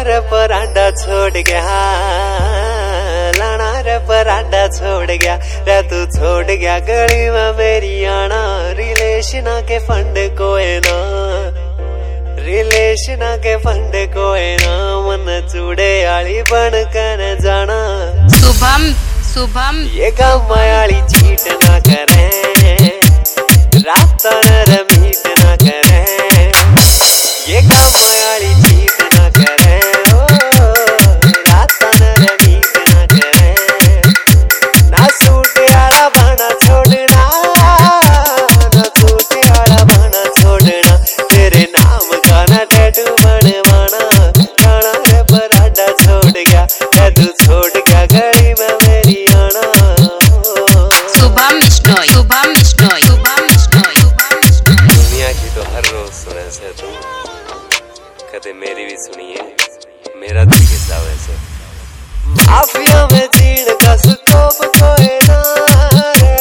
रे परांडा छोड़ गया, लाना रे परांडा छोड़ गया रे, तू छोड़ गया गली में मेरी आना। रिलेशन के फंड कोई ना, रिलेशन के फंड कोई ना, मन चूड़े आली बन कर जाना। शुभम शुभम ये गम आली चीट ना करें, रात न मीट ना करें, ये गम आली चीट ना करें, ओ रात न मीट ना करें। ना सूट आला बना छोड़ना, ना सूट आला बना छोड़ना, तेरे नाम का ना टैटू बनवाना। गाना रे परांडा छोड़ गया रे, तू छोड़ गया गली में मेरी आना। शुभम स्टोय शुभम स्टोय शुभम स्टोय दुनिया की तो हर रोज सुने से तुम, कदे मेरी भी सुनिए, मेरा दिल किस्सा वैसे। माफिया में जीण का स्कोप कोई ना रे,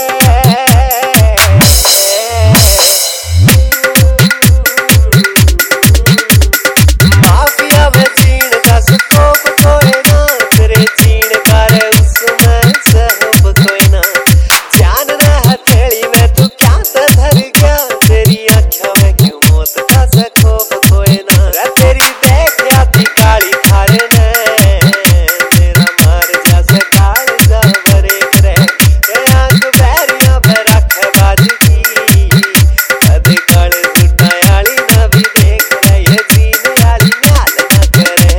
माफिया में जीण का स्कोप कोई ना, तेरे जीण का रे उसमें सब कोई ना। जान ना हथेली में तू क्या तो धर गया, तेरी आँखों में क्यों मौत का स्कोप कोई ना रे। तेरी देख आती काली थारे ने, मेरा मार जैसे काल जावरे करे, तेरे आँख बैरियां पे रखे बाजगी, कदे काल सुटा आली ना भी देख ले, ये जीने आली म्याल ना करे,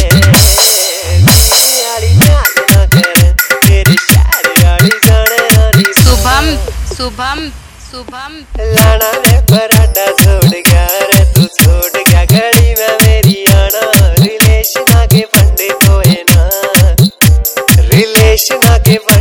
जीने आली म्याल ना करे, तेरी शायर आली जाने आनी। शुभम शुभम शुभम लाना रे परांडा छोड़ गया रे, तू छोड़ गया गली में मेरी आना। रिलेशन के फंडे कोई ना, रिलेशन के